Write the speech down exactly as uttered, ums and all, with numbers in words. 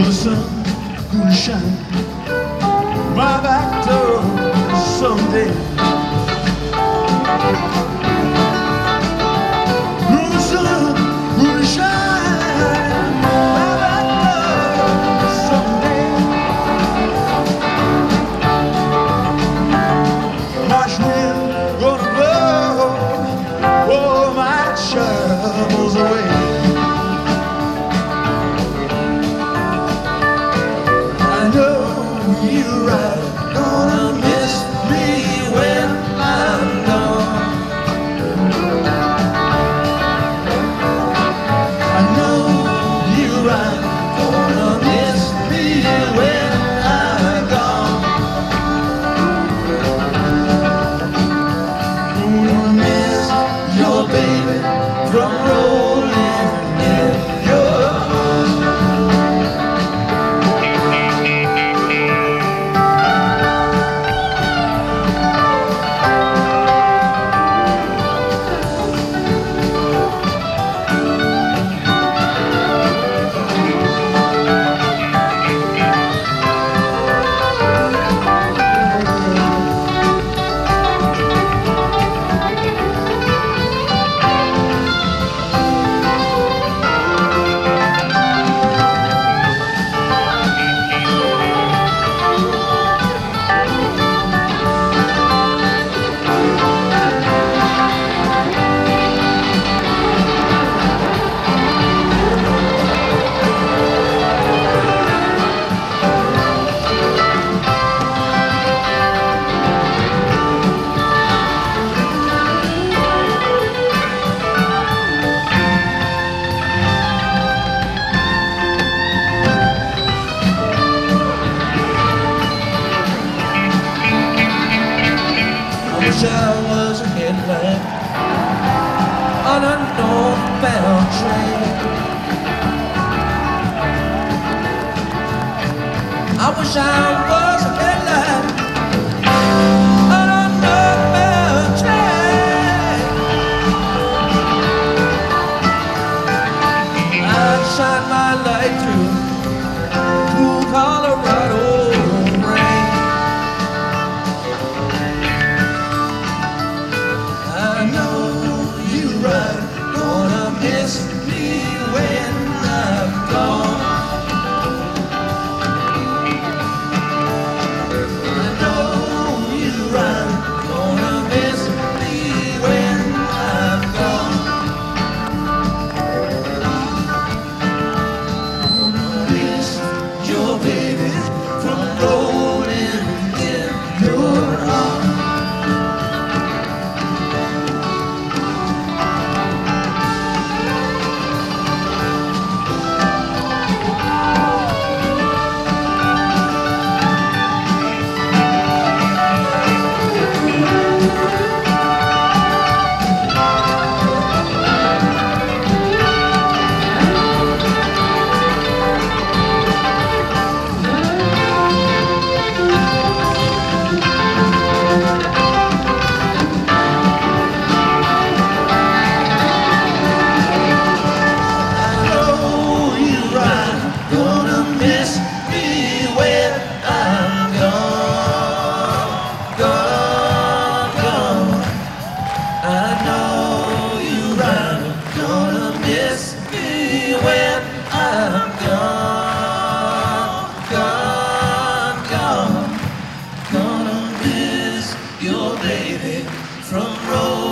the sun gonna shine my back door someday. Oh, the sun gonna shine my back door someday. March wind gonna blow all my troubles away. You're right, gonna miss me when I'm gone. I know you're right, gonna miss me when I'm gone. Gonna miss your baby from rolling in your arms. I wish I was a headlight on a northbound train. I wish I was a headlight on a northbound train. I'd shine my light through cool Colorado. Your baby from Rome.